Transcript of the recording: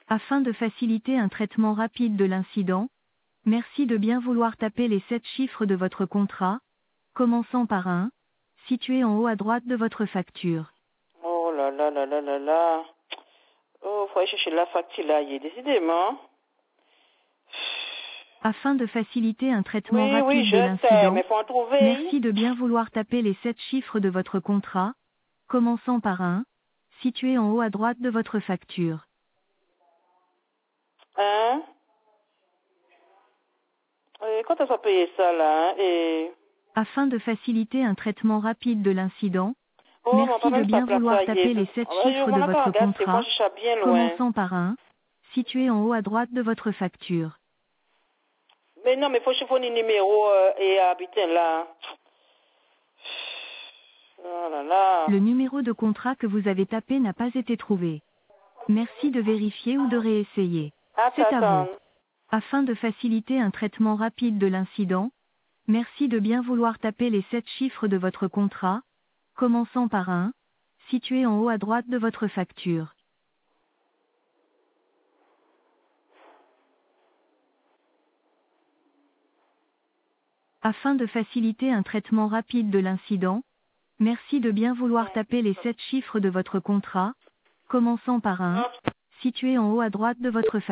Afin de faciliter un traitement rapide de l'incident, merci de bien vouloir taper les 7 chiffres de votre contrat, commençant par un, situé en haut à droite de votre facture. Oh là là là là là là. Oh, faut aller chercher la facture là, décidément. Afin de faciliter un traitement Oui, rapide je de sais, l'incident, mais faut en trouver. merci de bien vouloir taper les 7 chiffres de votre contrat, commençant par un, situé en haut à droite de votre facture. Hein? Et quand est-ce qu'on payer ça là, hein? Et... Afin de faciliter un traitement rapide de l'incident, Oh, mais on merci peut de même pas bien placer vouloir ça taper les 7 chiffres de votre regarde, c'est moi, contrat, je suis bien loin. commençant par un, situé en haut à droite de votre facture. Mais non, mais faut chiffonner le numéro et habiter là. Oh là là. Le numéro de contrat que vous avez tapé n'a pas été trouvé. Merci de vérifier ou de réessayer. C'est à vous. Attends. Afin de faciliter un traitement rapide de l'incident, merci de bien vouloir taper les 7 chiffres de votre contrat, commençant par un, situé en haut à droite de votre facture. Afin de faciliter un traitement rapide de l'incident, merci de bien vouloir taper les 7 chiffres de votre contrat, commençant par un, situé en haut à droite de votre facture.